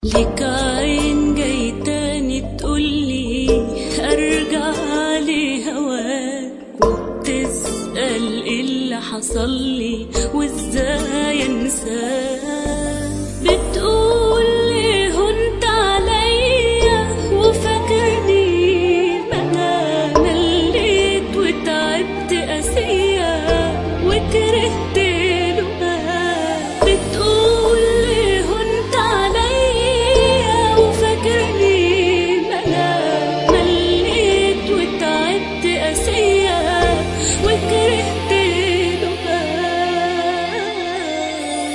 لك عين جاي تاني تقولي ارجع لهواك، وبتسأل ايه اللي حصلي